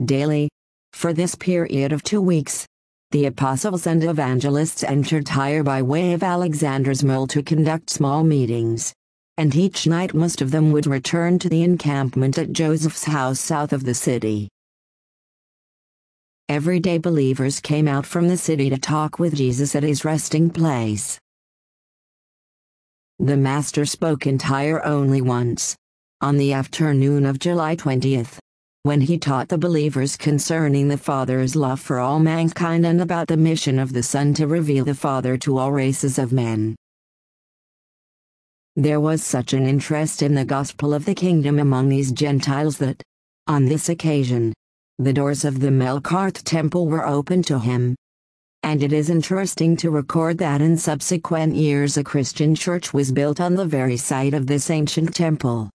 daily. For this period of 2 weeks, the apostles and evangelists entered Tyre by way of Alexander's Mole to conduct small meetings. And each night most of them would return to the encampment at Joseph's house south of the city. Every day believers came out from the city to talk with Jesus at his resting place. The Master spoke in Tyre only once, on the afternoon of July 20th, when he taught the believers concerning the Father's love for all mankind and about the mission of the Son to reveal the Father to all races of men. There was such an interest in the gospel of the kingdom among these Gentiles that, on this occasion, the doors of the Melkarth temple were opened to him. And it is interesting to record that in subsequent years a Christian church was built on the very site of this ancient temple.